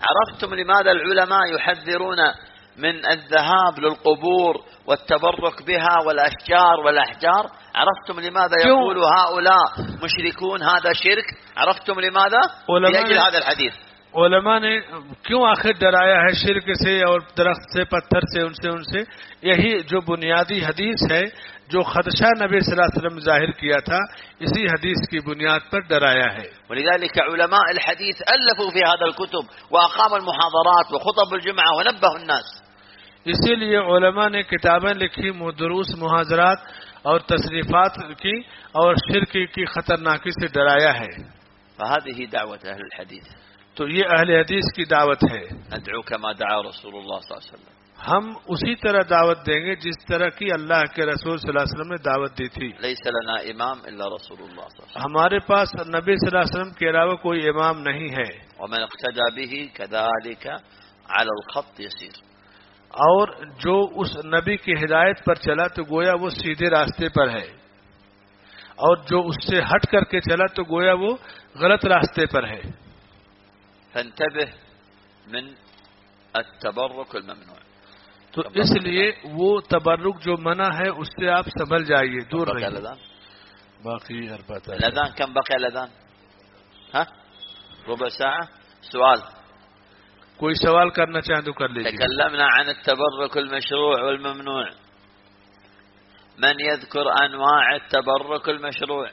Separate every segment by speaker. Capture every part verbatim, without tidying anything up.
Speaker 1: عرفتم لماذا العلماء يحذرون من الذهاب للقبور والتبرك بها والأشجار والأحجار؟ عرفتم لماذا يقول هؤلاء مشركون هذا شرك؟ عرفتم لماذا؟ لأجل هذا الحديث.
Speaker 2: علماء نے کیوں آخر ڈرایا ہے شرک سے اور درخت سے پتھر سے ان سے ان سے؟ یہی جو بنیادی حدیث ہے جو خدشہ نبی صلی اللہ علیہ وسلم ظاہر کیا تھا، اسی حدیث کی بنیاد پر ڈرایا ہے.
Speaker 1: ولذلك علماء الحديث ألفوا في هذا الكتب وأقاموا المحاضرات وخطب الجمعة ونبهوا الناس.
Speaker 2: اسی لیے علماء نے کتابیں لکھی، دروس محاضرات اور تصریفات کی اور شرک کی خطرناکی سے ڈرایا ہے.
Speaker 1: فهذه دعوة أهل الحديث.
Speaker 2: تو یہ اہل حدیث کی دعوت ہے.
Speaker 1: ندعو كما دعا رسول الله صلى الله عليه وسلم.
Speaker 2: ہم اسی طرح دعوت دیں گے جس طرح کی اللہ کے رسول صلی اللہ علیہ وسلم نے دعوت دی تھی.
Speaker 1: ليس لنا امام الا رسول الله صلى الله عليه وسلم.
Speaker 2: ہمارے پاس نبی صلی اللہ علیہ وسلم کے علاوہ کوئی امام نہیں ہے.
Speaker 1: ومن اقتدى به كذلك على الخط يسير.
Speaker 2: اور جو اس نبی کی ہدایت پر چلا تو گویا وہ سیدھے راستے پر ہے، اور جو اس سے ہٹ کر کے چلا تو گویا وہ غلط راستے پر ہے.
Speaker 1: فانتبه من التبرك الممنوع.
Speaker 2: تو اس لیے وہ تبرک جو منع ہے اس سے آپ سنبھل جائیے، دور رہیے. باقی
Speaker 1: الاذان كم بقي الاذان؟ ها ربع ساعة. سؤال.
Speaker 2: کوئی سوال کرنا چاہیں تو کر لیجیے.
Speaker 1: تكلمنا عن التبرك المشروع والممنوع. من يذكر انواع التبرك المشروع؟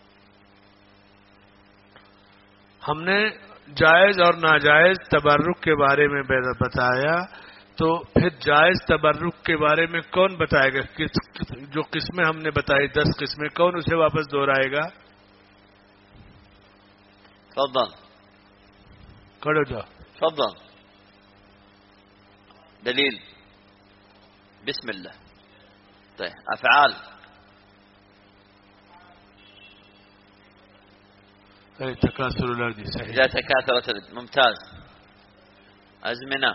Speaker 2: ہم نے جائز اور ناجائز تبرک کے بارے میں بتایا، تو پھر جائز تبرک کے بارے میں کون بتائے گا؟ جو قسمیں ہم نے بتائی دس قسمیں، کون اسے واپس دہرائے گا؟
Speaker 1: تفضل.
Speaker 2: کھڑے جاؤ.
Speaker 1: تفضل. دلیل. بسم الله. طيب افعال.
Speaker 2: اي تكاثر الارض. صحيح.
Speaker 1: اذا تكاثرت الارض. ممتاز. ازمنه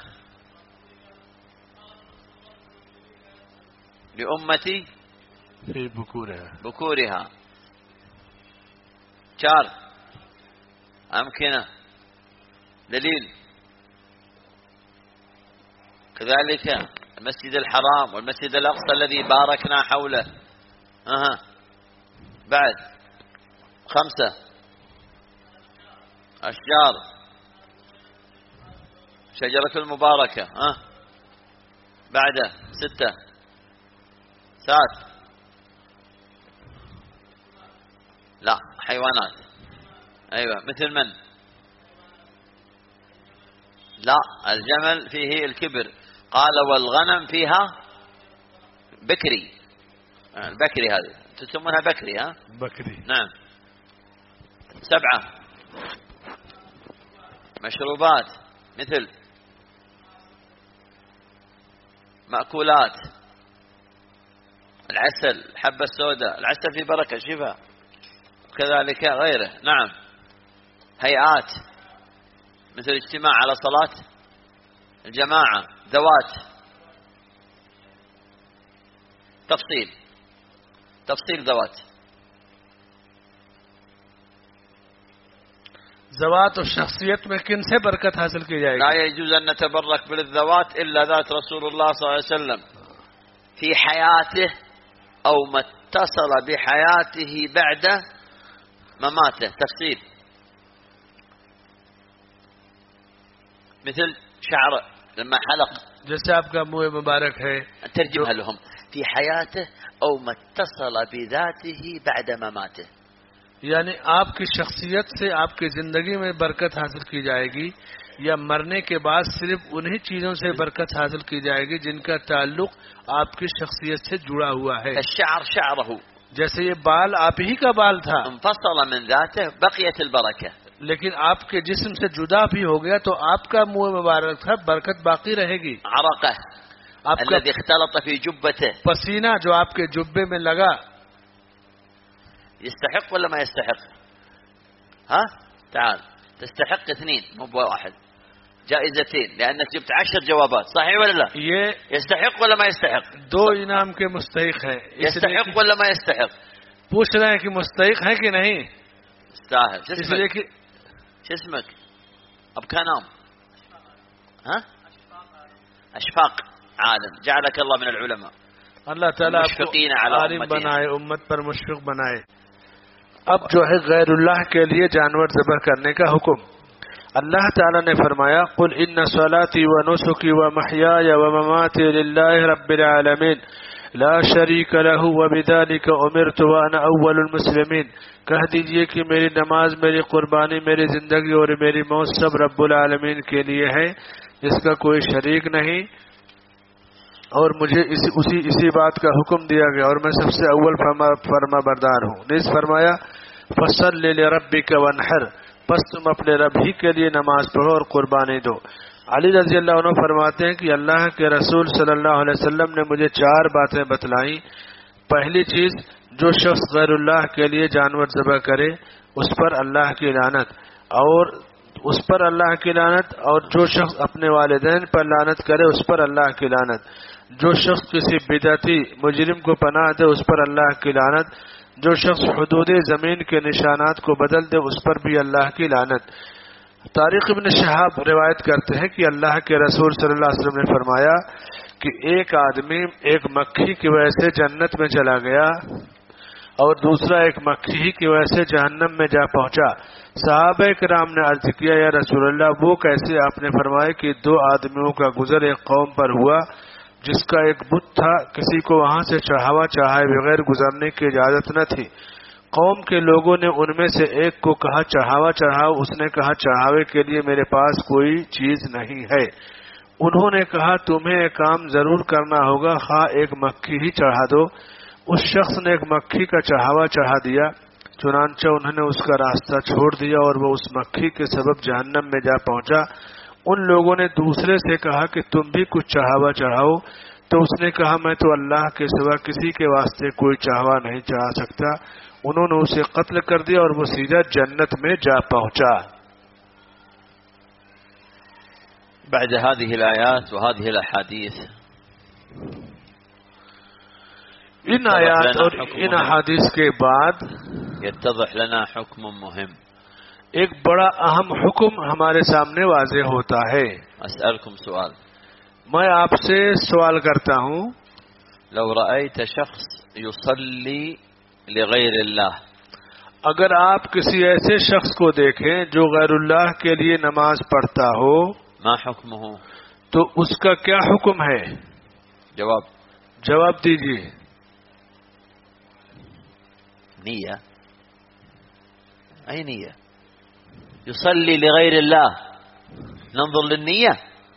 Speaker 1: لأمتي
Speaker 2: في بكورها.
Speaker 1: بكورها. چار. أمكنة. دليل. كذلك المسجد الحرام والمسجد الأقصى الذي باركنا حوله. أها. بعد. خمسة. أشجار. شجرة المباركة. أه. بعده. ستة. سات. لا حيوانات. أيوة مثل من؟ لا الجمل فيه الكبر. قال والغنم فيها بكري. البكري هذه تسمونها بكري. ها
Speaker 2: بكري.
Speaker 1: نعم. سبعة. مشروبات مثل مأكولات. العسل، الحبة السوداء. العسل فيه بركة شفاء، وكذلك غيره. نعم. هيئات مثل اجتماع على صلاة الجماعة. ذوات. تفصيل تفصيل ذوات.
Speaker 2: ذوات اور شخصیت میں کن سے برکت حاصل کی جائے گی؟
Speaker 1: لا يجوز أن نتبرك بالذوات إلا ذات رسول الله صلى الله عليه وسلم في حياته أو ما اتصل بحياته بعد مماته. تفصيل مثل شعر لما حلق.
Speaker 2: جیسے آپ کا منہ مبارک ہے.
Speaker 1: ترجمها لهم في حياته أو ما اتصل بذاته بعد مماته.
Speaker 2: یعنی آپ کی شخصیت سے آپ کی زندگی میں برکت حاصل کی جائے گی، یا مرنے کے بعد صرف انہی چیزوں سے برکت حاصل کی جائے گی جن کا تعلق آپ کی شخصیت سے جڑا ہوا ہے.
Speaker 1: الشعر شعره.
Speaker 2: جیسے یہ بال آپ ہی کا بال تھا،
Speaker 1: انفصل من ذاته بقيت البركة.
Speaker 2: لیکن آپ کے جسم سے جدا بھی ہو گیا تو آپ کا منہ مبارک تھا، برکت باقی رہے گی.
Speaker 1: عرقه
Speaker 2: آپ کا
Speaker 1: الذي اختلط في جبته.
Speaker 2: پسینہ جو آپ کے جبے میں لگا.
Speaker 1: يستحق ولا ما يستحق؟ ها تعال. تستحق اثنين مو بواحد، جائزتين، لأنك جبت عشر جوابات. صحيح ولا لا؟
Speaker 2: یہ
Speaker 1: يستحق ولا ما يستحق؟
Speaker 2: دو انعام کے مستحق ہیں.
Speaker 1: يستحق ولا ما يستحق؟
Speaker 2: پوچھ رہے ہیں کہ مستحق ہے کہ نہیں.
Speaker 1: يستاهل.
Speaker 2: اس لیے کہ
Speaker 1: شو اسمك؟ اب كان نام ها اشفاق عالم. جعلك الله من العلماء.
Speaker 2: اللہ تعالیٰ
Speaker 1: مشفقین علی
Speaker 2: عالم بنائے، امت پر مشفق بنائے. اب جو ہے غیر اللہ کے لیے جانور ذبح کرنے کا حکم. اللہ تعالیٰ نے فرمایا قل ان صلاتي ونسكي ومحياي ومماتي لله رب العالمين لا شریک له وبذلك امرت وانا اول المسلمین. کہہ دیجئے کہ میری نماز، میری قربانی، میری زندگی اور میری موت سب رب العالمین کے لیے ہے، جس کا کوئی شریک نہیں، اور مجھے اسی اسی اسی بات کا حکم دیا گیا اور میں سب سے اول فرما فرما بردار ہوں. نیز فرمایا فصل لربک وانحر، بس تم اپنے رب ہی کے لیے نماز پڑھو اور قربانی دو. علی رضی اللہ عنہ فرماتے ہیں کہ اللہ کے رسول صلی اللہ علیہ وسلم نے مجھے چار باتیں بتلائیں. پہلی چیز، جو شخص غیر اللہ کے لیے جانور ذبح کرے اس پر اللہ کی لعنت، اور اس پر اللہ کی لعنت، اور جو شخص اپنے والدین پر لعنت کرے اس پر اللہ کی لعنت، جو شخص کسی بدعتی مجرم کو پناہ دے اس پر اللہ کی لعنت، جو شخص حدود زمین کے نشانات کو بدل دے اس پر بھی اللہ کی لعنت. طارق ابن شہاب روایت کرتے ہیں کہ اللہ کے رسول صلی اللہ علیہ وسلم نے فرمایا کہ ایک آدمی ایک مکھی کی وجہ سے جنت میں چلا گیا اور دوسرا ایک مکھی کی وجہ سے جہنم میں جا پہنچا. صحابہ کرام نے عرض کیا یا رسول اللہ وہ کیسے؟ آپ نے فرمایا کہ دو آدمیوں کا گزر ایک قوم پر ہوا جس کا ایک بت تھا، کسی کو وہاں سے چڑھاوا چڑھائے بغیر گزرنے کی اجازت نہ تھی. قوم کے لوگوں نے ان میں سے ایک کو کہا چڑھاوا چڑھاؤ، اس نے کہا چڑھاوے کے لیے میرے پاس کوئی چیز نہیں ہے. انہوں نے کہا تمہیں ایک کام ضرور کرنا ہوگا، خواہ ایک مکھی ہی چڑھا دو. اس شخص نے ایک مکھی کا چڑھاوا چڑھا دیا، چنانچہ انہوں نے اس کا راستہ چھوڑ دیا اور وہ اس مکھی کے سبب جہنم میں جا پہنچا. ان لوگوں نے دوسرے سے کہا کہ تم بھی کچھ چڑھاوا چڑھاؤ، تو اس نے کہا میں تو اللہ کے سوا کسی کے واسطے کوئی چڑھاوا نہیں چڑھا سکتا. انہوں نے اسے قتل کر دیا اور وہ سیدھا جنت میں جا پہنچا.
Speaker 1: بعد هذه الآيات وهذه الأحاديث
Speaker 2: ان آیات اور ان احادیث کے بعد
Speaker 1: يتضح لنا حكم مهم.
Speaker 2: ایک بڑا اہم حکم ہمارے سامنے واضح ہوتا ہے.
Speaker 1: أسألكم سؤال.
Speaker 2: میں آپ سے سوال کرتا ہوں،
Speaker 1: لو رأيت شخص يصلي لغير الله،
Speaker 2: اگر آپ کسی ایسے شخص کو دیکھیں جو غیر اللہ کے لیے نماز پڑھتا ہو،
Speaker 1: ما حکمه،
Speaker 2: تو اس کا کیا حکم ہے؟
Speaker 1: جواب
Speaker 2: جواب دیجیے.
Speaker 1: نیہ. أي نية؟ يصلي لغير الله، ننظر للنية.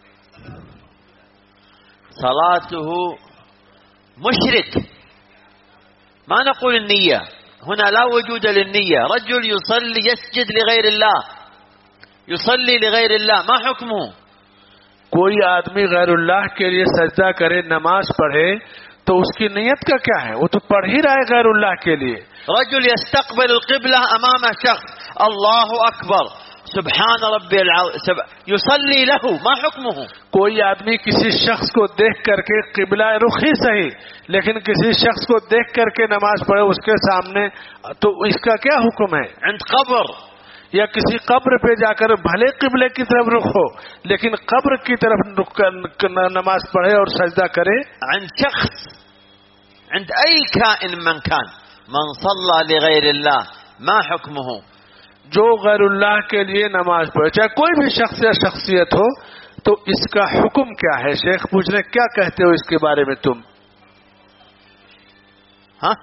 Speaker 1: صلاته مشرك، ما نقول النية هنا، لا وجود للنية. رجل يصلي يسجد لغير الله، يصلي لغير الله، ما حكمه؟
Speaker 2: کوئی آدمی غیر اللہ کے لیے سجدہ کرے، نماز پڑھے، تو اس کی نیت کا کیا ہے؟ وہ تو پڑھ ہی رہا ہے غیر اللہ کے لیے.
Speaker 1: رجل يستقبل القبلة أمام شخص، الله أكبر سبحان ربي العظيم، يصلي له، ما حكمه؟
Speaker 2: کوئی آدمی کسی شخص کو دیکھ کر کے قبلہ رخ ہی صحیح، لیکن کسی شخص کو دیکھ کر کے نماز پڑھے اس کے سامنے، تو اس کا کیا حکم ہے؟
Speaker 1: عند قبر،
Speaker 2: یا کسی قبر پہ جا کر بھلے قبلے کی طرف رخ ہو لیکن قبر کی طرف رخ نماز پڑھے اور سجدہ کرے.
Speaker 1: عند شخص، عند أي كائن من كان، من صلى لغير الله ما حكمه؟
Speaker 2: جو غیر اللہ کے لیے نماز پڑھے، چاہے کوئی بھی شخص یا شخصیت ہو، تو اس کا حکم کیا ہے؟ شیخ پوچھ رہے کیا کہتے ہو اس کے بارے میں تم؟
Speaker 1: ها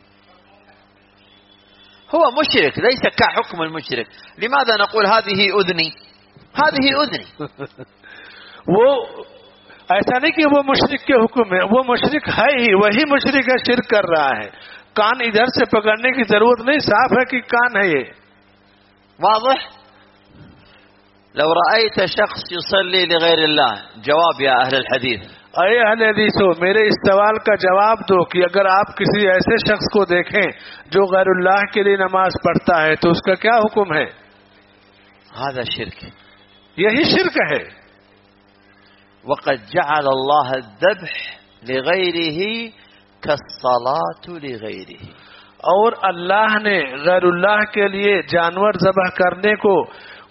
Speaker 1: هو مشرك ليس كحكم المشرك. لماذا نقول هذه أذني، هذه أذني؟
Speaker 2: وہ ایسا نہیں کہ وہ مشرک کے حکم ہے، وہ مشرک ہے ہی، وہی مشرک ہے، شرک کر رہا ہے. کان ادھر سے پکڑنے کی ضرورت نہیں، صاف ہے کہ کان ہے یہ.
Speaker 1: واضح. لو رأيت شخص يصلي لغير الله، جواب يا أهل الحديث.
Speaker 2: اے اہل حدیثو، میرے اس سوال کا جواب دو کہ اگر آپ کسی ایسے شخص کو دیکھیں جو غیر اللہ کے لیے نماز پڑھتا ہے تو اس کا کیا حکم ہے؟
Speaker 1: هذا شرك،
Speaker 2: یہی شرک ہے.
Speaker 1: وقد جعل الله الذبح لغيره كالصلاة لغيره،
Speaker 2: اور اللہ نے غیر اللہ کے لیے جانور ذبح کرنے کو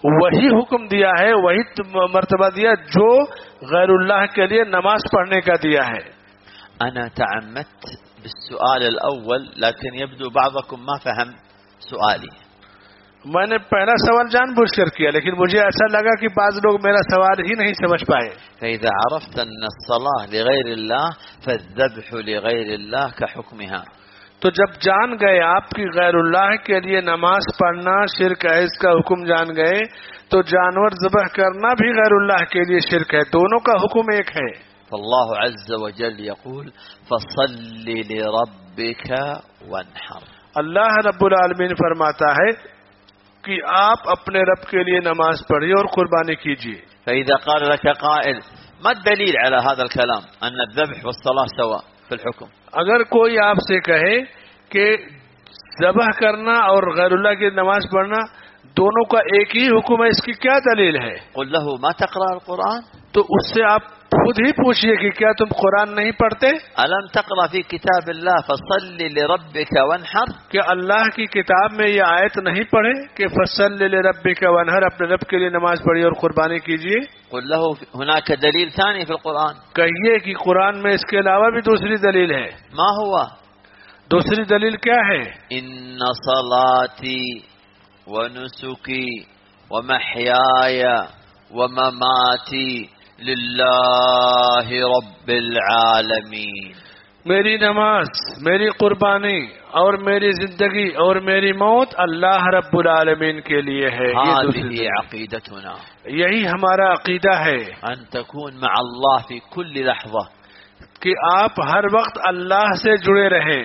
Speaker 2: وہی حکم دیا ہے, وہی مرتبہ دیا جو غیر اللہ کے لیے نماز پڑھنے کا دیا ہے.
Speaker 1: أنا تعمدت بالسؤال الأول لكن يبدو بعضكم ما فهم سؤالي.
Speaker 2: میں نے پہلا سوال جان بوجھ کر کیا, لیکن مجھے ایسا لگا کہ بعض لوگ میرا سوال ہی نہیں سمجھ پائے.
Speaker 1: فإذا عرفت أن الصلاة لغير الله فالذبح لغير الله كحكمها.
Speaker 2: تو جب جان گئے آپ کی غیر اللہ کے لیے نماز پڑھنا شرک ہے, اس کا حکم جان گئے, تو جانور ذبح کرنا بھی غیر اللہ کے لیے شرک ہے. دونوں کا حکم ایک ہے.
Speaker 1: فالله عز وجل يقول فصل لربك وانحر.
Speaker 2: اللہ رب العالمین فرماتا ہے کہ آپ اپنے رب کے لیے نماز پڑھیے اور قربانی کیجیے.
Speaker 1: فإذا قال لك قائل ما الدليل على هذا الكلام أن الذبح والصلاة سواء في الحكم؟
Speaker 2: اگر کوئی آپ سے کہے کہ ذبح کرنا اور غیر اللہ کی نماز پڑھنا دونوں کا ایک ہی حکم ہے, اس کی کیا دلیل ہے؟
Speaker 1: قل له ما تقرأ القرآن.
Speaker 2: تو اس سے آپ خود ہی پوچھئے کہ کیا تم قرآن نہیں پڑھتے؟
Speaker 1: ألم تقرأ في كتاب الله فصل لربك وانحر.
Speaker 2: کہ اللہ کی کتاب میں یہ آیت نہیں پڑھے کہ فصل لربک وانحر, اپنے رب کے لیے نماز پڑھیے اور قربانی کیجیے؟
Speaker 1: قل له هناك دليل ثاني في القرآن.
Speaker 2: کہیے کہ قرآن میں اس کے علاوہ بھی دوسری دلیل ہے.
Speaker 1: ما هو؟
Speaker 2: دوسری دلیل کیا ہے؟
Speaker 1: إن صلاتي ونسكي ومحياي ومماتي للہ رب العالمین.
Speaker 2: میری نماز, میری قربانی اور میری زندگی اور میری موت اللہ رب العالمین کے لیے ہے.
Speaker 1: هذه عقیدتنا,
Speaker 2: یہی ہمارا عقیدہ ہے.
Speaker 1: ان تكون مع الله في كل لحظة,
Speaker 2: کہ آپ ہر وقت اللہ سے جڑے رہیں.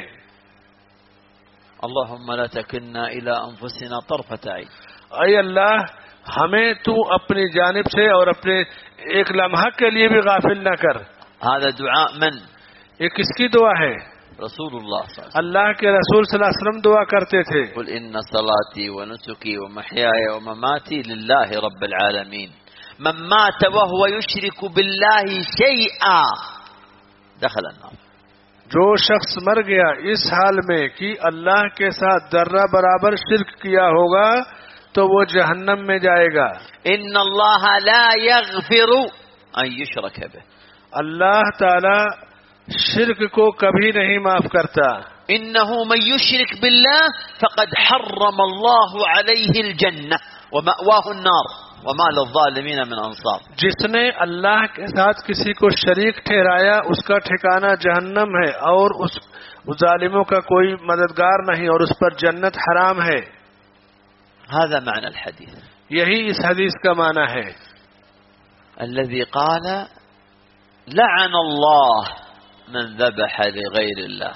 Speaker 1: اللهم لا تكلنا الى انفسنا طرفة عين.
Speaker 2: اے اللہ ہمیں تو اپنی جانب سے اور اپنے ایک لمحہ کے لیے بھی غافل نہ کر.
Speaker 1: هذا دعاء من؟
Speaker 2: یہ کس کی دعا ہے؟
Speaker 1: رسول اللہ صلی اللہ علیہ وسلم.
Speaker 2: اللہ کے رسول صلی اللہ علیہ وسلم دعا کرتے تھے.
Speaker 1: قل ان صلاتي ونسكي ومحياي ومماتي لله رب العالمين من مات وهو يشرك بالله شيئا دخل النار.
Speaker 2: جو شخص مر گیا اس حال میں کہ اللہ کے ساتھ ذرہ برابر شرک کیا ہوگا تو وہ جہنم میں جائے گا.
Speaker 1: ان اللہ لا یغفر ان یشرک به,
Speaker 2: اللہ تعالی شرک کو کبھی نہیں معاف کرتا.
Speaker 1: انه من یشرک باللہ فقد حرم اللہ علیہ الجنہ ومأواہ النار وما للظالمین من انصار. جس
Speaker 2: نے اللہ کے ساتھ کسی کو شریک ٹھہرایا اس کا ٹھکانہ جہنم ہے اور اس ظالموں کا کوئی مددگار نہیں اور اس پر جنت حرام ہے.
Speaker 1: هذا معنى الحديث.
Speaker 2: یہی اس حدیث کا معنی ہے.
Speaker 1: الذي قال لعن الله من ذبح لغير الله.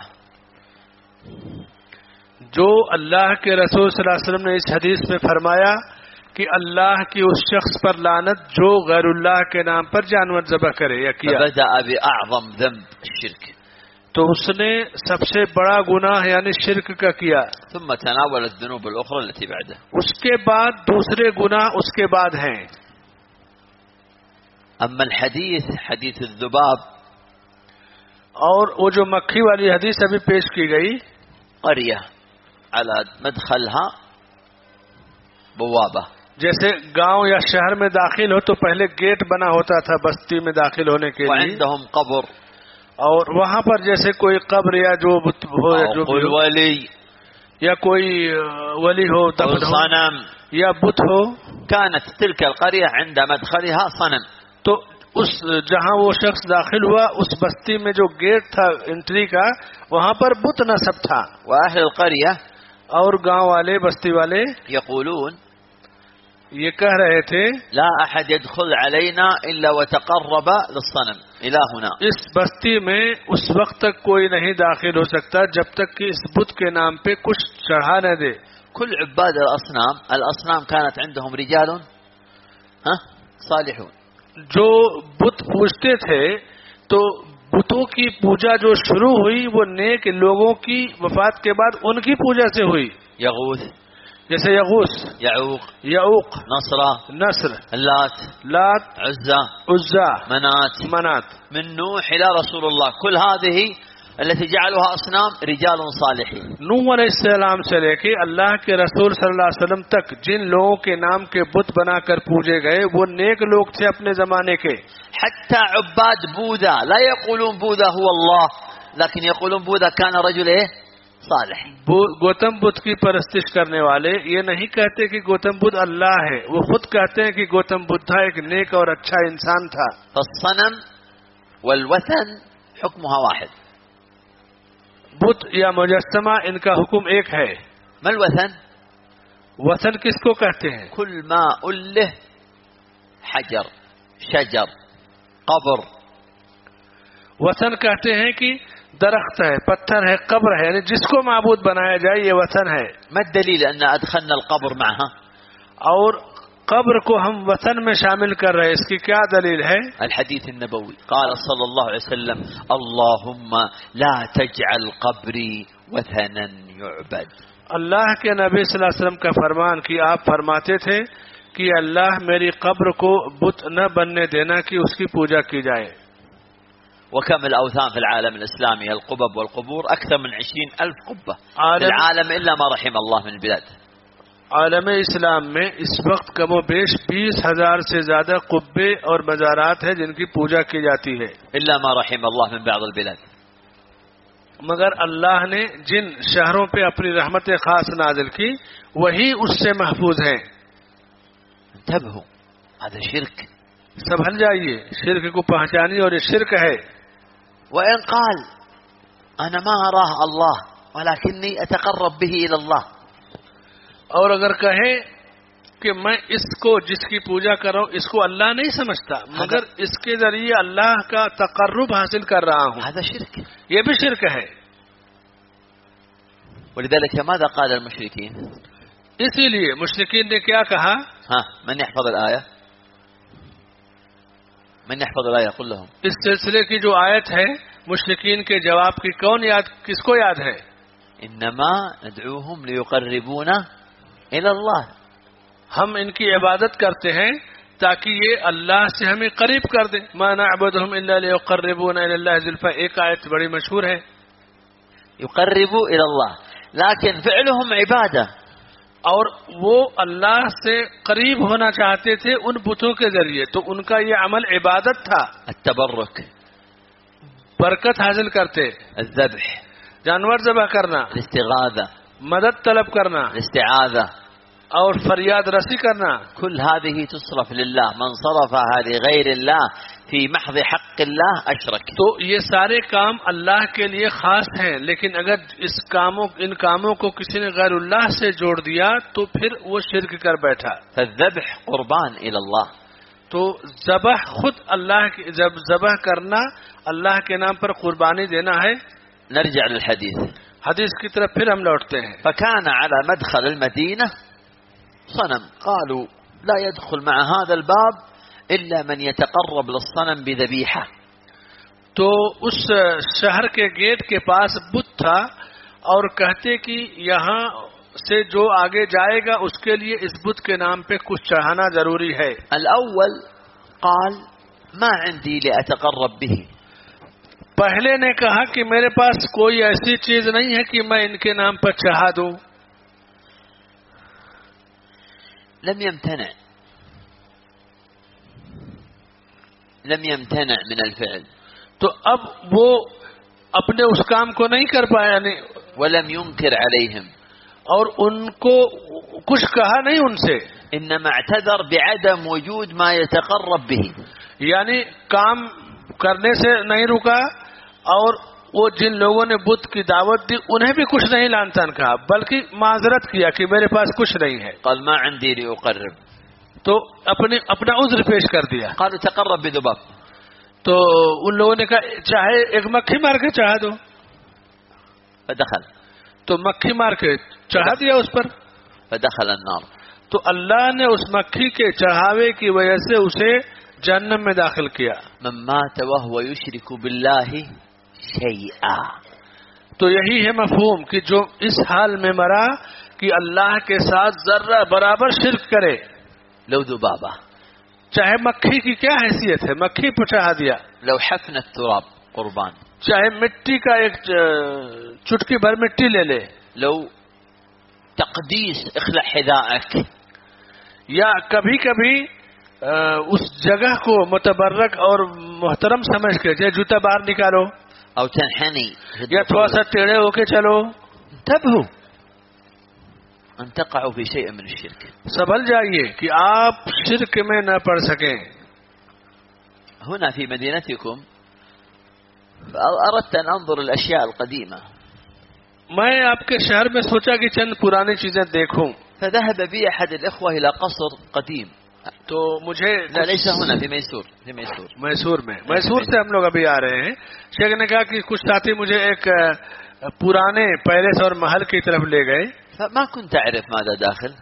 Speaker 2: جو اللہ کے رسول صلی اللہ علیہ وسلم نے اس حدیث میں فرمایا کہ اللہ کی اس شخص پر لعنت جو غیر اللہ کے نام پر جانور ذبح کرے یا کیا.
Speaker 1: فبدأ بأعظم ذنب الشرك.
Speaker 2: تو اس نے سب سے بڑا گناہ یعنی شرک کا کیا.
Speaker 1: ثم تناول الذنوب الأخرى التي بعده.
Speaker 2: اس کے بعد دوسرے گناہ اس کے بعد ہیں.
Speaker 1: اما الحديث حديث الذباب,
Speaker 2: اور وہ جو مکھی والی حدیث ابھی پیش کی گئی,
Speaker 1: قرية على مدخلها بوابة.
Speaker 2: جیسے گاؤں یا شہر میں داخل ہو تو پہلے گیٹ بنا ہوتا تھا بستی میں داخل ہونے کے لیے.
Speaker 1: وعندهم قبر,
Speaker 2: اور وہاں پر جیسے کوئی قبر یا جو ہو جو
Speaker 1: ولی
Speaker 2: یا کوئی ولی ہو
Speaker 1: دفن ہو صنم
Speaker 2: یا بت ہو.
Speaker 1: كانت تلك القرية عند مدخلها صنم.
Speaker 2: تو اس جہاں وہ شخص داخل ہوا اس بستی میں جو گیٹ تھا انٹری کا وہاں پر بت نصب تھا.
Speaker 1: واهل القرية,
Speaker 2: اور گاؤں والے بستی والے
Speaker 1: يقولون
Speaker 2: یہ کہہ رہے تھے
Speaker 1: لا احد يدخل علينا الا وتقرب للصنم الهنا.
Speaker 2: اس بستی میں اس وقت تک کوئی نہیں داخل ہو سکتا جب تک کہ اس بت کے نام پہ کچھ چڑھا نہ دے.
Speaker 1: كل عباد الاصنام الاصنام كانت عندهم رجال ها صالحون.
Speaker 2: جو بت پوجتے تھے تو بتوں کی پوجا جو شروع ہوئی وہ نیک لوگوں کی وفات کے بعد ان کی پوجا سے ہوئی.
Speaker 1: یغوث,
Speaker 2: جیسے یغوث,
Speaker 1: یعوق,
Speaker 2: یعوق,
Speaker 1: نصر,
Speaker 2: نصر,
Speaker 1: لات,
Speaker 2: لات,
Speaker 1: عزى,
Speaker 2: عزى,
Speaker 1: منات,
Speaker 2: منات.
Speaker 1: من نوح إلى رسول الله كل هذه التي جعلوها أصنام رجال صالحين.
Speaker 2: نوح علیہ السلام سے لے کے اللہ کے رسول صلی اللہ علیہ وسلم تک جن لوگوں کے نام کے بت بنا کر پوجے گئے وہ نیک لوگ تھے اپنے زمانے کے.
Speaker 1: حتى عباد بوذا لا يقولون بوذا هو الله لكن يقولون بوذا كان رجل ايه صالح.
Speaker 2: گوتم بدھ کی پرستش کرنے والے یہ نہیں کہتے کہ گوتم بدھ اللہ ہے، وہ خود کہتے ہیں کہ گوتم بدھ ایک نیک اور اچھا انسان تھا.
Speaker 1: فالصنم والوثن حكمها واحد.
Speaker 2: بت یا مجسمہ ان کا حکم ایک ہے.
Speaker 1: ما الوثن؟
Speaker 2: وثن کس کو کہتے ہیں؟
Speaker 1: كل ما أله حجر شجر قبر.
Speaker 2: وثن کہتے ہیں کہ درخت ہے، پتھر ہے، قبر ہے، یعنی جس کو معبود بنایا جائے یہ وثن ہے.
Speaker 1: ما الدليل أن أدخلنا القبر معها؟
Speaker 2: اور قبر کو ہم وثن میں شامل کر رہے ہیں، اس کی کیا دلیل ہے؟
Speaker 1: الحديث النبوي قال صلى الله عليه وسلم اللهم لا تجعل قبري وثنا يعبد.
Speaker 2: اللہ کے نبی صلی اللہ علیہ وسلم کا فرمان کہ آپ فرماتے تھے کہ اللہ میری قبر کو بت نہ بننے دینا کہ اس کی پوجا کی جائے.
Speaker 1: وكم الأوثان في العالم الإسلامي القبب والقبور أكثر من عشرين ألف قبة في العالم إلا ما رحم الله من البلاد.
Speaker 2: عالم اسلام میں اس وقت کم و بیش بیس ہزار سے زیادہ قبے اور مزارات ہیں جن کی پوجا کی جاتی ہے.
Speaker 1: إلا ما رحم الله من بعض البلاد.
Speaker 2: مگر اللہ نے جن شہروں پہ اپنی رحمت خاص نازل کی وہی اس سے محفوظ ہیں.
Speaker 1: انتبهوا هذا شرك.
Speaker 2: سنبھل جائیے، شرک کو پہچانی اور یہ شرک ہے.
Speaker 1: وإن قال أنا ما أراه الله ولكني أتقرب به إلى الله.
Speaker 2: اور اگر کہے کہ میں اس کو جس کی پوجا کر رہا ہوں اس کو اللہ نہیں سمجھتا مگر اس کے ذریعے اللہ کا تقرب حاصل کر رہا ہوں،
Speaker 1: هذا شرك.
Speaker 2: یہ بھی شرک ہے.
Speaker 1: ولذلك ماذا قال المشركين؟
Speaker 2: اسی لیے مشرکین نے کیا کہا؟
Speaker 1: ها من يحفظ الآية؟ من يحفظ الآية قل لهم.
Speaker 2: اس سلسلے کی جو آیت ہے مشرکین کے جواب کی کون یاد، کس کو یاد ہے؟
Speaker 1: انما ندعوهم ليقربونا الى الله.
Speaker 2: ہم ان کی عبادت کرتے ہیں تاکہ یہ اللہ سے ہمیں قریب کر دیں. ما نعبدهم الا ليقربونا الى الله زلفى. ایک آیت بڑی مشہور ہے.
Speaker 1: يقربوا الى الله لكن فعلهم عبادة.
Speaker 2: اور وہ اللہ سے قریب ہونا چاہتے تھے ان بتوں کے ذریعے، تو ان کا یہ عمل عبادت تھا.
Speaker 1: التبرك
Speaker 2: برکت حاصل کرتے،
Speaker 1: الذبح
Speaker 2: جانور ذبح کرنا،
Speaker 1: الاستغاثة
Speaker 2: مدد طلب کرنا،
Speaker 1: الاستعاذة
Speaker 2: اور فریاد رسی کرنا.
Speaker 1: كل هذه تصرف لله. من صرفها لغير الله في محض حق الله أشرك.
Speaker 2: تو یہ سارے کام اللہ کے لیے خاص ہیں، لیکن اگر اس کاموں ان کاموں کو کسی نے غیر اللہ سے جوڑ دیا تو پھر وہ شرک کر بیٹھا.
Speaker 1: فالذبح قربان إلى الله.
Speaker 2: تو ذبح خود اللہ کی جب ذبح کرنا اللہ کے نام پر قربانی دینا ہے.
Speaker 1: نرجع للحديث.
Speaker 2: حدیث کی طرف پھر ہم لوٹتے ہیں.
Speaker 1: فكان على مدخل المدينة صنم قالوا لا يدخل مع هذا الباب إلا من يتقرب للصنم بذبيحة.
Speaker 2: تو اس شہر کے گیٹ کے پاس بت تھا اور کہتے کہ یہاں سے جو آگے جائے گا اس کے لیے اس بت کے نام پہ کچھ چڑھانا ضروری ہے.
Speaker 1: الأول قال ما عندي لأتقرب به.
Speaker 2: پہلے نے کہا کہ میرے پاس کوئی ایسی چیز نہیں ہے کہ میں ان کے نام پر چڑھا دوں.
Speaker 1: لم يمتنع لم يمتنع من الفعل.
Speaker 2: تو اب وہ اپنے اس کام کو نہیں کر پایا نہیں.
Speaker 1: ولم ينكر عليهم.
Speaker 2: اور ان کو کچھ کہا نہیں ان سے.
Speaker 1: انما اعتذر بعدم وجود ما يتقرب به.
Speaker 2: یعنی کام کرنے سے نہیں رکا اور وہ جن لوگوں نے بت کی دعوت دی انہیں بھی کچھ نہیں لان تان کہا بلکہ معذرت کیا کہ میرے پاس کچھ نہیں ہے.
Speaker 1: قال ما عندي لأقرب.
Speaker 2: تو اپنے اپنا عذر پیش کر دیا.
Speaker 1: قالوا تقرب بذباب.
Speaker 2: تو ان لوگوں نے کہا چاہے ایک مکھی مار کے چڑھا دو.
Speaker 1: فدخل.
Speaker 2: تو مکھی مار کے چڑھا دیا اس پر.
Speaker 1: فدخل النار.
Speaker 2: تو اللہ نے اس مکھی کے چڑھاوے کی وجہ سے اسے جہنم میں داخل کیا.
Speaker 1: من مات وهو يشرك بالله شيئا.
Speaker 2: تو یہی ہے مفہوم کہ جو اس حال میں مرا کہ اللہ کے ساتھ ذرہ برابر شرک کرے.
Speaker 1: لو ذبابة.
Speaker 2: چاہے مکھی کی کیا حیثیت ہے، مکھی پہ چڑھا دیا.
Speaker 1: لو حفن التراب قربان.
Speaker 2: چاہے مٹی کا ایک چٹکی بھر مٹی لے لے،
Speaker 1: لو تقديس اخلع حذائك،
Speaker 2: یا کبھی کبھی اس جگہ کو متبرک اور محترم سمجھ کے جیسے جوتا باہر نکالو،
Speaker 1: او تنحني
Speaker 2: یا تھوڑا سا ٹیڑھے ہو کے چلو،
Speaker 1: انتبهوا ان تقعوا في شيء من الشرك.
Speaker 2: سنبھل جائیے کہ آپ شرک میں نہ پڑ سکیں.
Speaker 1: هنا في مدينتكم اردت ان انظر الاشياء القديمة،
Speaker 2: میں آپ کے شہر میں سوچا کہ چند پرانی چیزیں دیکھوں،
Speaker 1: فذهب بي احد الاخوة الى قصر قديم.
Speaker 2: تو مجھے
Speaker 1: لا ليس هنا، في ميسور، في ميسور
Speaker 2: میسور میں میسور سے ہم لوگ ابھی آ رہے ہیں. شیخ نے کہا کہ کچھ ساتھی مجھے ایک پرانے پیلس اور محل کی طرف لے گئے.
Speaker 1: فما كنت اعرف ماذا داخل،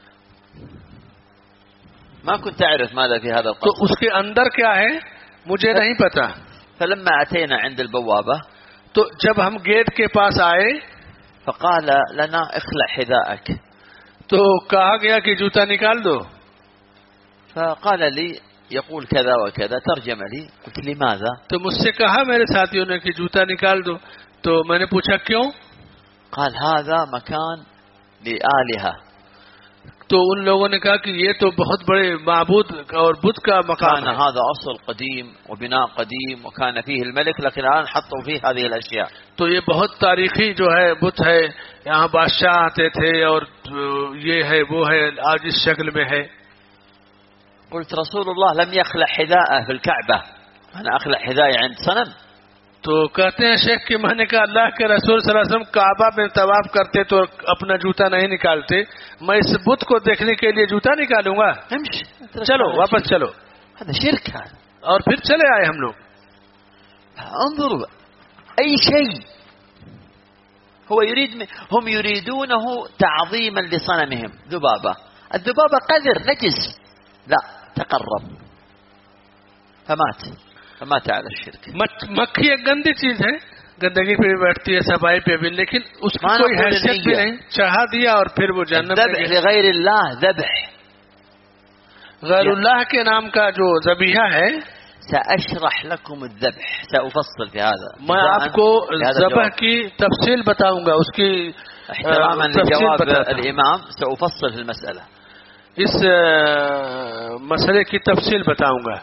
Speaker 1: ما كنت اعرف ماذا في هذا
Speaker 2: تو
Speaker 1: القصر.
Speaker 2: اس کے اندر کیا ہے مجھے نہیں پتا.
Speaker 1: فلما اتينا عند البوابة
Speaker 2: تو جب ہم گیٹ کے پاس آئے
Speaker 1: فقال لنا اخلع حذاءك،
Speaker 2: تو کہا گیا کہ جوتا نکال دو.
Speaker 1: فقال لي يقول كذا وكذا، ترجم لي، قلت لماذا؟
Speaker 2: تو مجھ سے کہا میرے ساتھیوں نے کہ جوتا نکال دو. تو میں نے پوچھا کیوں؟
Speaker 1: قال هذا مكان لآلهة.
Speaker 2: تو ان لوگوں نے کہا کہ یہ تو بہت بڑے معبود اور بت کا مقام
Speaker 1: كان
Speaker 2: ہے.
Speaker 1: هذا أصل قديم وبناء قديم وكان فيه الملك، لكن الآن حطوا فيه هذه الأشياء.
Speaker 2: تو یہ بہت تاریخی جو ہے بت ہے، یہاں بادشاہ آتے تھے اور یہ ہے وہ ہے، آج اس شکل میں ہے.
Speaker 1: قلت رسول الله لم يخلع حذاءه في الكعبة، أنا أخلع حذائي عند صنم.
Speaker 2: تو کہتے ہیں شیخ کہ میں نے کہا اللہ کے رسول صلی اللہ علیہ وسلم کعبہ میں طواف کرتے تو اپنا جوتا نہیں نکالتے، میں اس بت کو دیکھنے کے لیے جوتا نکالوں گا؟
Speaker 1: امشي،
Speaker 2: چلو واپس چلو.
Speaker 1: هذا شرك هذا.
Speaker 2: اور پھر چلے آئے ہم لوگ.
Speaker 1: انظروا أي شيء هو يريد من هم يريدونه تعظيما لصنمهم. ذبابة، الذبابة قذر نجس، لا تقرب، فمات فمات على الشرك.
Speaker 2: مکھی ایک گندی چیز ہے، گندگی پہ بھی بیٹھتی ہے، صفائی پہ بھی، لیکن اس کی کوئی حیثیت بھی نہیں. چڑھا دیا اور پھر وہ جنت میں
Speaker 1: ذبح لغير الله ذبح.
Speaker 2: غیر اللہ کے نام کا جو ذبیحہ ہے،
Speaker 1: سأشرح لكم الذبح، سأفصل في هذا.
Speaker 2: میں آپ کو ذبح کی تفصیل بتاؤں گا، اس کی
Speaker 1: احتراما لجواب الإمام سأفصل في المسألة.
Speaker 2: اس مسئلے کی تفصیل بتاؤں گا.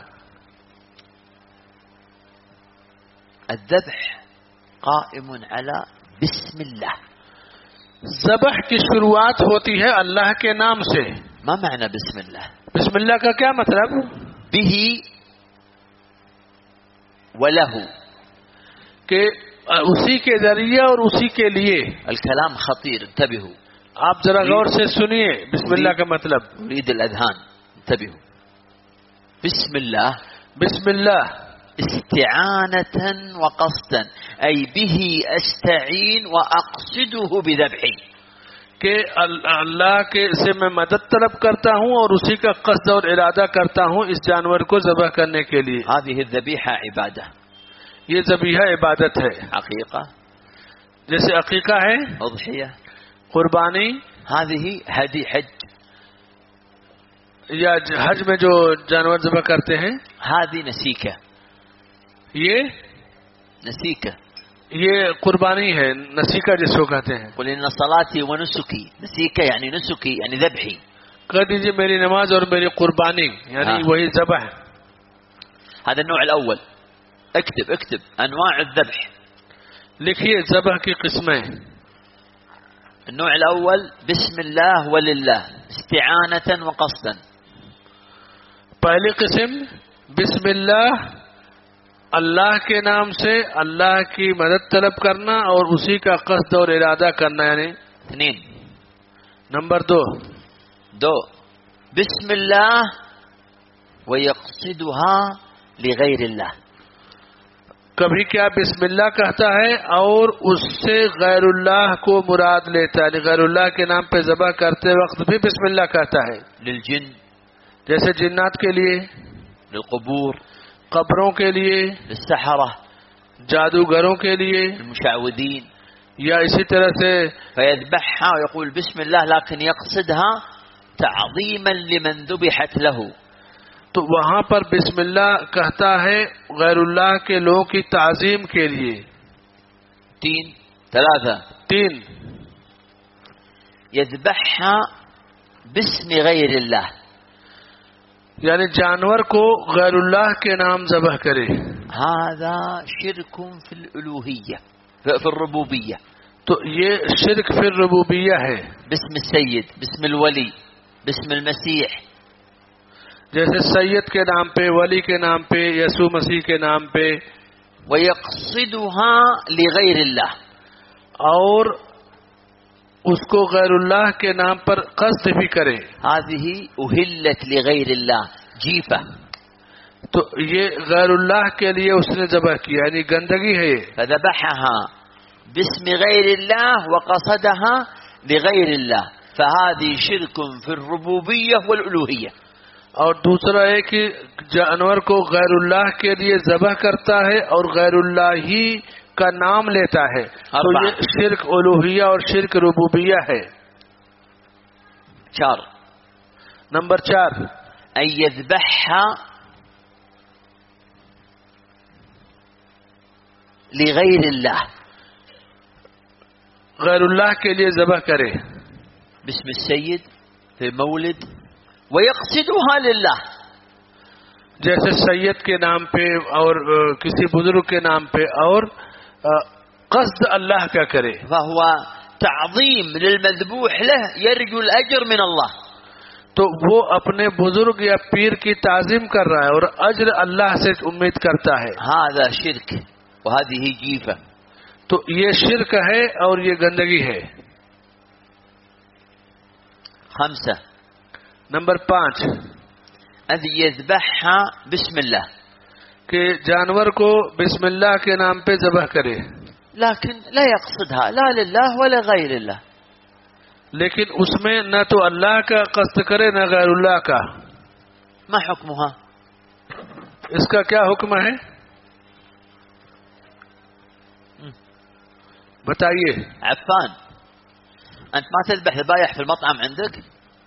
Speaker 1: الذبح قائم على بسم الله.
Speaker 2: ذبح کی شروعات ہوتی ہے اللہ کے نام سے.
Speaker 1: ما معنى بسم الله؟
Speaker 2: بسم اللہ کا کیا مطلب؟
Speaker 1: به وله،
Speaker 2: کہ اسی کے ذریعے اور اسی کے لیے.
Speaker 1: الكلام خطير، انتبهوا.
Speaker 2: آپ ذرا غور سے سنیے بسم اللہ کا مطلب.
Speaker 1: يريد الأذهان، انتبهوا. بسم الله
Speaker 2: بسم اللہ
Speaker 1: استعانة وقصدا، أي به أستعين وأقصده بذبحي.
Speaker 2: کہ اللہ کے سے میں مدد طلب کرتا ہوں اور اسی کا قصد اور ارادہ کرتا ہوں اس جانور کو ذبح کرنے کے لیے.
Speaker 1: هذه الذبيحة عبادة.
Speaker 2: یہ ذبیحہ عبادت ہے.
Speaker 1: عقيقة
Speaker 2: جیسے عقیقہ ہے،
Speaker 1: أضحية.
Speaker 2: قربانی.
Speaker 1: هذه هدي حج.
Speaker 2: یا حج میں جو جانور ذبح کرتے ہیں.
Speaker 1: هذه نسيكة.
Speaker 2: یہ
Speaker 1: نسيكة
Speaker 2: یہ قربانی ہے، نسیکہ جس کو کہتے ہیں.
Speaker 1: قل إن صلاتي ونسكي، نسيكة يعني نسكي يعني ذبحي.
Speaker 2: کہہ دیجیے میری نماز اور میری قربانی یعنی
Speaker 1: ہاں.
Speaker 2: وہی ذبح ہے.
Speaker 1: هذا النوع الأول. اكتب اكتب أنواع الذبح.
Speaker 2: لکھیے ذبح کی قسمیں.
Speaker 1: النوع الأول بسم الله ولله، استعانة وقصدا.
Speaker 2: پہلی قسم بسم اللہ، اللہ کے نام سے اللہ کی مدد طلب کرنا اور اسی کا قصد اور ارادہ کرنا یعنی.
Speaker 1: اثنين.
Speaker 2: نمبر دو
Speaker 1: دو بسم الله ويقصدها لغير الله.
Speaker 2: کبھی کیا بسم اللہ کہتا ہے اور اس سے غیر اللہ کو مراد لیتا ہے، غیر اللہ کے نام پہ ذبح کرتے وقت بھی بسم اللہ کہتا ہے.
Speaker 1: للجن،
Speaker 2: جیسے جنات کے لیے،
Speaker 1: للقبور،
Speaker 2: قبروں کے لیے،
Speaker 1: للسحرة،
Speaker 2: جادوگروں کے لیے،
Speaker 1: المشعوذين.
Speaker 2: یا اسی طرح سے
Speaker 1: فيذبحها ويقول بسم الله، لكن يقصدها تعظيما لمن ذبحت له.
Speaker 2: تو وہاں پر بسم اللہ کہتا ہے غیر اللہ کے لوگوں کی تعظیم کے لیے.
Speaker 1: تین ثلاثة
Speaker 2: تین
Speaker 1: يذبحها باسم غير الله،
Speaker 2: یعنی جانور کو غیر اللہ کے نام ذبح کرے.
Speaker 1: هذا شرك في الألوهية في الربوبية.
Speaker 2: تو یہ شرک فی الربوبیہ ہے.
Speaker 1: باسم السيد، باسم الولي، باسم المسيح.
Speaker 2: جیسے سید کے نام پہ، ولی کے نام پہ، یسوع مسیح کے نام پہ.
Speaker 1: ويقصدها لغير الله،
Speaker 2: اور اس کو غیر اللہ کے نام پر قصد بھی کرے.
Speaker 1: هذه أهلت لغير الله جيفة.
Speaker 2: تو یہ غیر اللہ کے لیے اس نے ذبح کیا، یعنی گندگی ہے.
Speaker 1: فذبحها باسم غير الله وقصدها لغير الله، فهذه شرك في الربوبية والألوهية.
Speaker 2: اور دوسرا ہے کہ جانور کو غیر اللہ کے لیے ذبح کرتا ہے اور غیر اللہ ہی کا نام لیتا ہے. تو یہ شرک الوہیہ اور شرک ربوبیہ ہے.
Speaker 1: چار
Speaker 2: نمبر چار
Speaker 1: ان يذبحها لغير الله،
Speaker 2: غیر اللہ کے لیے ذبح کرے.
Speaker 1: باسم السيد في مولد ويقصدها لله،
Speaker 2: جیسے سید کے نام پہ اور کسی بزرگ کے نام پہ اور قصد اللہ کا کرے.
Speaker 1: فهو تعظيم للمذبوح له يرجو الأجر من الله.
Speaker 2: تو وہ اپنے بزرگ یا پیر کی تعظیم کر رہا ہے اور اجر اللہ سے امید کرتا ہے.
Speaker 1: هذا شرك وهذه جيفة.
Speaker 2: تو یہ شرک ہے اور یہ گندگی ہے.
Speaker 1: خمسة
Speaker 2: نمبر پانچ
Speaker 1: أن يذبحها بسم الله،
Speaker 2: کہ جانور کو بسم اللہ کے نام پہ ذبح کرے،
Speaker 1: لكن لا يقصدها لا لله ولا غير الله.
Speaker 2: لیکن اس میں نہ تو اللہ کا قصد کرے نہ غیر اللہ کا.
Speaker 1: ما حكمها؟
Speaker 2: اس کا کیا حکم ہے بتائیے.
Speaker 1: عفان، أنت ما تذبح ذبايح في المطعم عندك؟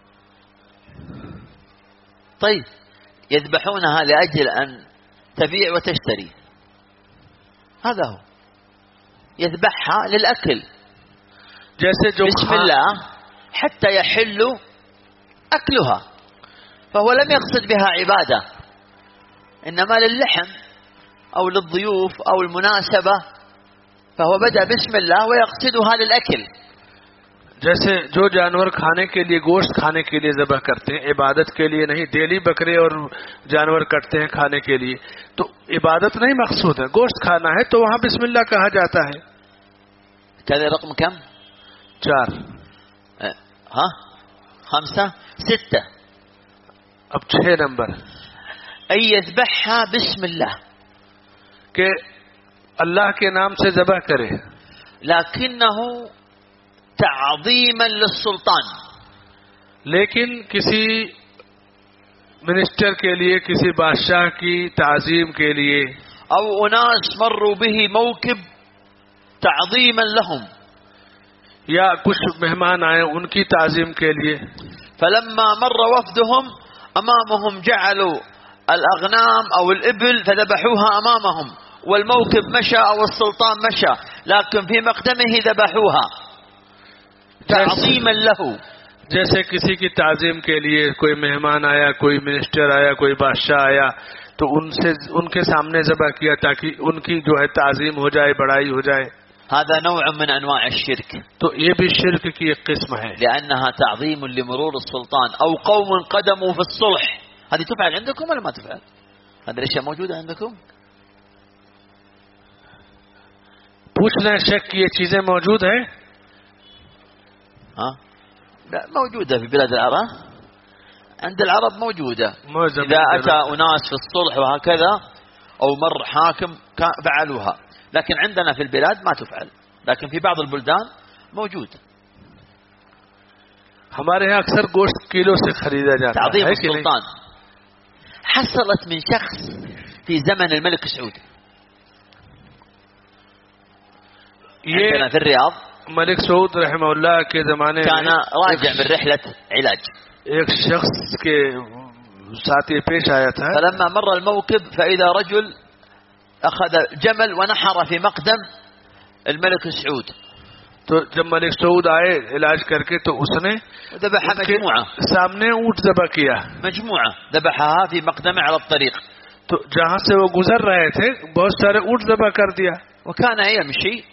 Speaker 1: طيب يذبحونها لأجل أن تبيع وتشتري، هذا هو يذبحها للأكل.
Speaker 2: جیسے جو
Speaker 1: بسم الله حتى يحل أكلها، فهو لم يقصد بها عبادة، إنما للحم أو للضيوف أو المناسبة، فهو بدأ بسم الله ويقصدها للأكل.
Speaker 2: جیسے جو جانور کھانے کے لیے، گوشت کھانے کے لیے ذبح کرتے ہیں، عبادت کے لیے نہیں. ڈیلی بکرے اور جانور کٹتے ہیں کھانے کے لیے، تو عبادت نہیں مقصود ہے، گوشت کھانا ہے تو وہاں بسم اللہ کہا جاتا ہے.
Speaker 1: كذا رقم كم؟
Speaker 2: چار.
Speaker 1: ها خمسة ستة.
Speaker 2: اب چھ نمبر
Speaker 1: أن يذبحها بسم الله،
Speaker 2: کہ اللہ کے نام سے ذبح کرے،
Speaker 1: لكنه تعظيما للسلطان.
Speaker 2: لیکن کسی منسٹر کے لیے، کسی بادشاہ کی تعظیم کے لیے،
Speaker 1: أو أناس مروا به موكب تعظيما لهم،
Speaker 2: یا کچھ مہمان آئے ان کی تعظیم کے لیے.
Speaker 1: فلما مر وفدهم أمامهم جعلوا الأغنام أو الإبل فذبحوها أمامهم، والموكب مشى أو السلطان مشى، لكن في مقدمه ذبحوها تعظيما له.
Speaker 2: جیسے کسی کی تعظیم کے لیے کوئی مہمان آیا، کوئی منسٹر آیا، کوئی بادشاہ آیا، تو ان سے ان کے سامنے ذبح کیا تاکہ ان کی جو ہے تعظیم ہو جائے، بڑائی ہو جائے.
Speaker 1: هذا نوع من أنواع الشرك،
Speaker 2: تو یہ بھی شرک کی ایک قسم ہے،
Speaker 1: لأنها تعظيم لمرور السلطان أو قوم قدموا في الصلح. هذه تفعل عندكم ولا ما تفعل؟ هذه الأشياء موجودة عندكم؟
Speaker 2: پوچھ لیں شک کی یہ چیزیں موجود ہیں؟
Speaker 1: ها لا موجودة في بلاد العرب، عند العرب موجودة. إذا أتى أناس في الصلح وهكذا أو مر حاكم فعلوها، لكن عندنا في البلاد ما تفعل، لكن في بعض البلدان موجود.
Speaker 2: ہمارے یہاں اکثر گوشت کلو سے خریدا جاتا ہے.
Speaker 1: تعظيم السلطان حصلت من شخص في زمن الملك سعود. عندنا في الرياض
Speaker 2: ملک سعود رحمہ اللہ کے زمانے
Speaker 1: كان راجع من رحلة علاج.
Speaker 2: ایک شخص کے ساتھ یہ پیش آیا تھا.
Speaker 1: فلما مر الموكب فإذا رجل أخذ جمل ونحر في مقدم الملك سعود.
Speaker 2: تو جب ملک سعود آئے علاج کر کے تو اس نے
Speaker 1: ذبح مجموعة
Speaker 2: سامنے اونٹ ذبح کیا.
Speaker 1: مجموعة ذبحها في مقدم على الطريق.
Speaker 2: تو جہاں سے وہ گزر رہے تھے بہت سارے اونٹ ذبح کر دیا.
Speaker 1: وكان يمشي